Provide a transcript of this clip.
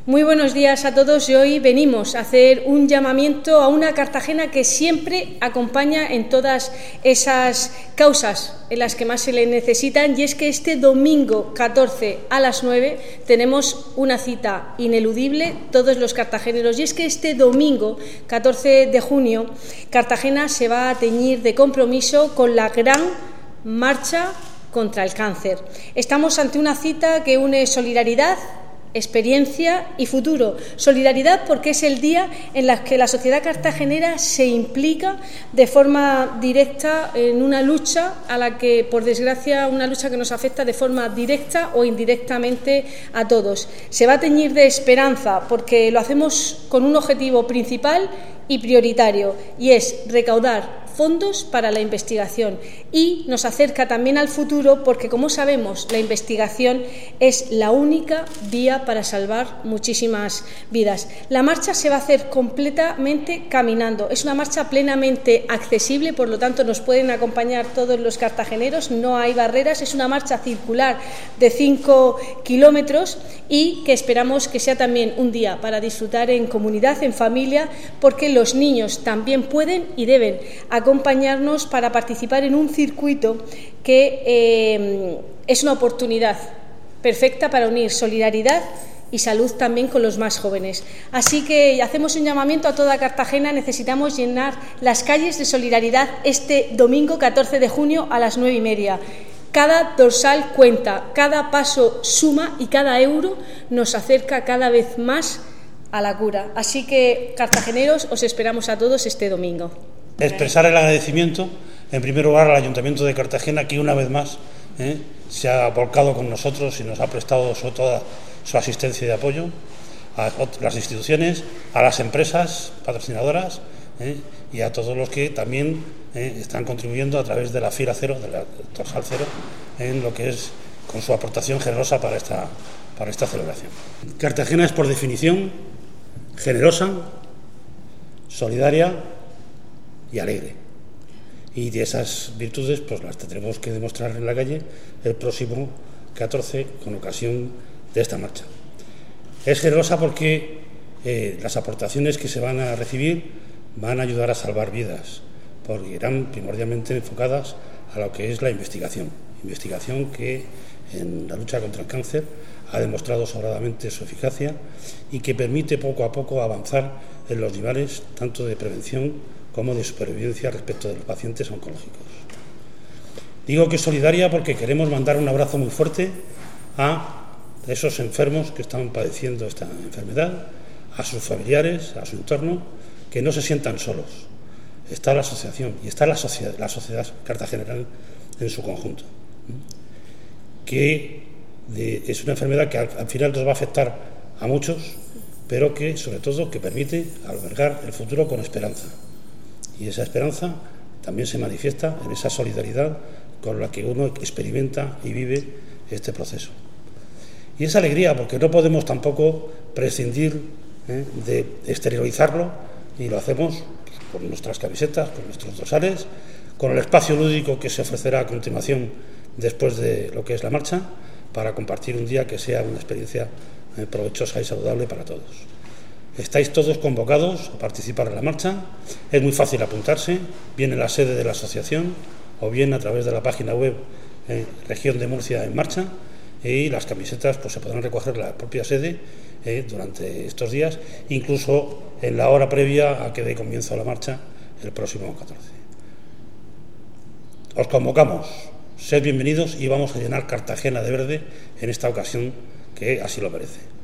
Muy buenos días a todos y hoy venimos a hacer un llamamiento a una Cartagena que siempre acompaña en todas esas causas en las que más se le necesitan, y es que este domingo 14 a las 9 tenemos una cita ineludible todos los cartageneros, y es que este domingo 14 de junio Cartagena se va a teñir de compromiso con la gran marcha contra el cáncer. Estamos ante una cita que une solidaridad, experiencia y futuro. Solidaridad porque es el día en el que la sociedad cartagenera se implica de forma directa en una lucha a la que, por desgracia, una lucha que nos afecta de forma directa o indirectamente a todos. Se va a teñir de esperanza porque lo hacemos con un objetivo principal y prioritario, y es recaudar fondos para la investigación, y nos acerca también al futuro porque, como sabemos, la investigación es la única vía para salvar muchísimas vidas. La marcha se va a hacer completamente caminando, es una marcha plenamente accesible, por lo tanto nos pueden acompañar todos los cartageneros, no hay barreras, es una marcha circular de 5 kilómetros y que esperamos que sea también un día para disfrutar en comunidad, en familia, porque los niños también pueden y deben acompañarnos para participar en un circuito que es una oportunidad perfecta para unir solidaridad y salud también con los más jóvenes. Así que hacemos un llamamiento a toda Cartagena. Necesitamos llenar las calles de solidaridad este domingo 14 de junio a las 9:30. Cada dorsal cuenta, cada paso suma y cada euro nos acerca cada vez más a la cura. Así que, cartageneros, os esperamos a todos este domingo. Expresar el agradecimiento, en primer lugar, al Ayuntamiento de Cartagena, que una vez más se ha volcado con nosotros y nos ha prestado toda su asistencia y apoyo, a las instituciones, a las empresas patrocinadoras y a todos los que también están contribuyendo a través de la Fila Cero, de la Dorsal Cero, en lo que es con su aportación generosa para esta celebración. Cartagena es, por definición, generosa, solidaria y alegre. Y de esas virtudes pues las tendremos que demostrar en la calle el próximo 14 con ocasión de esta marcha. Es generosa porque las aportaciones que se van a recibir van a ayudar a salvar vidas, porque irán primordialmente enfocadas a lo que es la investigación que en la lucha contra el cáncer ha demostrado sobradamente su eficacia y que permite poco a poco avanzar en los niveles tanto de prevención como de supervivencia respecto de los pacientes oncológicos. Digo que es solidaria porque queremos mandar un abrazo muy fuerte a esos enfermos que están padeciendo esta enfermedad, a sus familiares, a su entorno, que no se sientan solos. Está la asociación y está la sociedad cartagenera en su conjunto, que es una enfermedad que al final nos va a afectar a muchos, pero que sobre todo que permite albergar el futuro con esperanza. Y esa esperanza también se manifiesta en esa solidaridad con la que uno experimenta y vive este proceso. Y esa alegría, porque no podemos tampoco prescindir de exteriorizarlo, y lo hacemos con nuestras camisetas, con nuestros dorsales, con el espacio lúdico que se ofrecerá a continuación después de lo que es la marcha, para compartir un día que sea una experiencia provechosa y saludable para todos. Estáis todos convocados a participar en la marcha. Es muy fácil apuntarse, bien en la sede de la asociación o bien a través de la página web Región de Murcia en Marcha, y las camisetas pues se podrán recoger en la propia sede durante estos días, incluso en la hora previa a que dé comienzo la marcha el próximo 14. Os convocamos, sed bienvenidos y vamos a llenar Cartagena de verde en esta ocasión, que así lo merece.